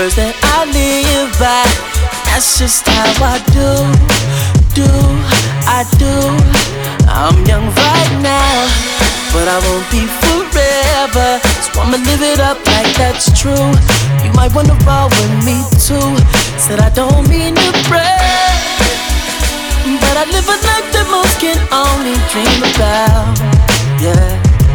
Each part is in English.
words that I live by. That's just how I do. I'm young right now, but I won't be forever. So I'ma live it up like that's true. You might wanna roll with me too. Said I don't mean to brag, but I live a life that most can only dream about. Yeah.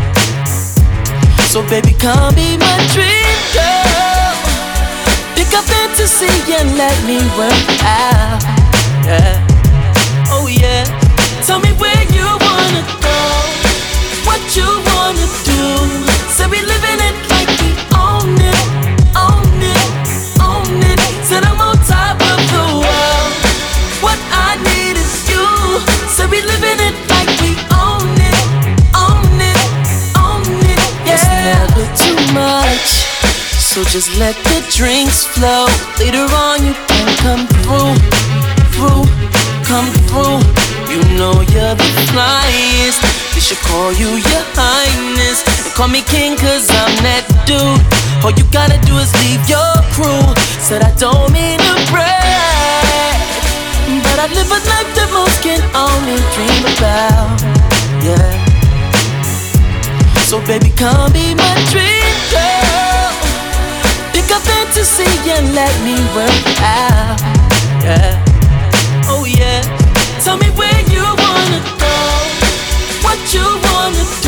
So baby, come be my dream girl. Pick up fantasy and let me work out. Yeah. Oh yeah. Tell me where you wanna go, what you wanna do. Say we living it like we own it, own it, own it. Said I'm on top of the world. What I need is you. Say we living it like we own it, own it, own it. Yeah. It's never too much, so just let the drinks flow. Later on you can come through, come through. You know you're the flyest. They should call you your highness. And call me king cause I'm that dude. All you gotta do is leave your crew. Said I don't mean to brag, but I live a life that most can only dream about. Yeah. So baby, come be my dream girl. Pick up fantasy and let me work out. Yeah. Oh yeah. Tell me where you wanna go, what you wanna do.